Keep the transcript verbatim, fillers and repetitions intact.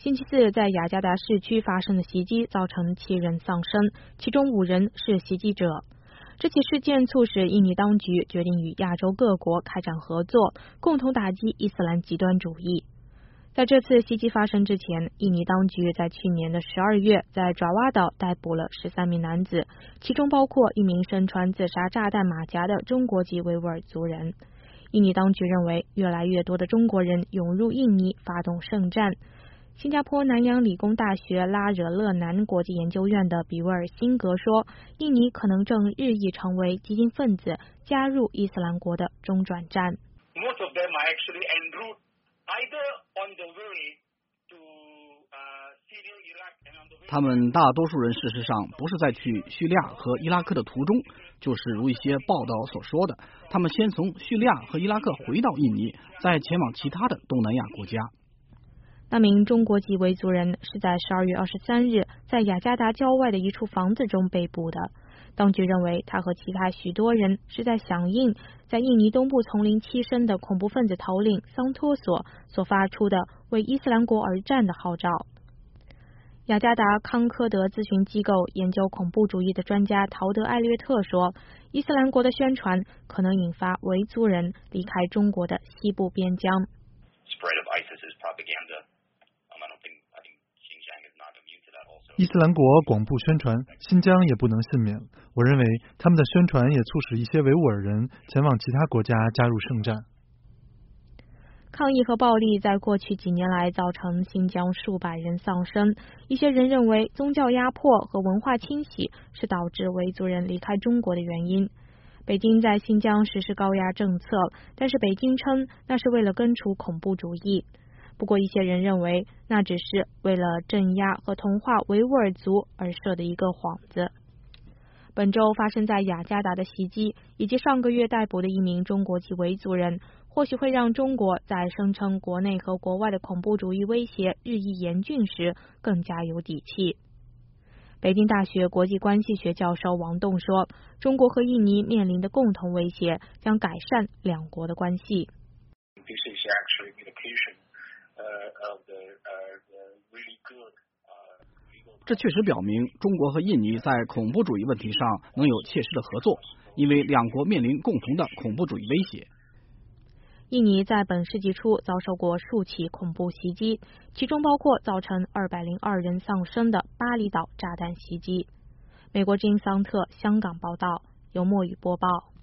星期四在雅加达市区发生的袭击造成七人丧生，其中五人是袭击者。这起事件促使印尼当局决定与亚洲各国开展合作，共同打击伊斯兰极端主义。在这次袭击发生之前，印尼当局在去年的十二月在爪哇岛逮捕了十三名男子，其中包括一名身穿自杀炸弹马甲的中国籍维吾尔族人。印尼当局认为，越来越多的中国人涌入印尼发动圣战。新加坡南洋理工大学拉惹勒南国际研究院的比威尔辛格说，印尼可能正日益成为激进分子加入伊斯兰国的中转站。 Most of them are actually en route either on the way to Syria, Iraq and on the way. 他们大多数人事实上不是在去叙利亚和伊拉克的途中，就是如一些报道所说的，他们先从叙利亚和伊拉克回到印尼，再前往其他的东南亚国家。 那名中国籍维族人是在十二月二十三日在雅加达郊外的一处房子中被捕的。当局认为他和其他许多人是在响应在印尼东部丛林栖身的恐怖分子头领桑托索所发出的为伊斯兰国而战的号召。雅加达康科德咨询机构研究恐怖主义的专家陶德艾略特说，伊斯兰国的宣传可能引发维族人离开中国的西部边疆。 伊斯兰国广布宣传，新疆也不能幸免。我认为他们的宣传也促使一些维吾尔人前往其他国家加入圣战。 抗议和暴力在过去几年来造成新疆数百人丧生。一些人认为宗教压迫和文化清洗是导致维族人离开中国的原因。北京在新疆实施高压政策，但是北京称那是为了根除恐怖主义。不过一些人认为那只是为了镇压和同化维吾尔族而设的一个幌子。本周发生在雅加达的袭击以及上个月逮捕的一名中国籍维族人，或许会让中国在声称国内和国外的恐怖主义威胁日益严峻时更加有底气。北京大学国际关系学教授王栋说，中国和印尼面临的共同威胁将改善两国的关系。 这确实表明中国和印尼在恐怖主义问题上能有切实的合作，因为两国面临共同的恐怖主义威胁。 印尼在本世纪初遭受过数起恐怖袭击，其中包括造成二百零二人丧生的巴厘岛炸弹袭击。美国之音桑特香港报道，由墨雨播报。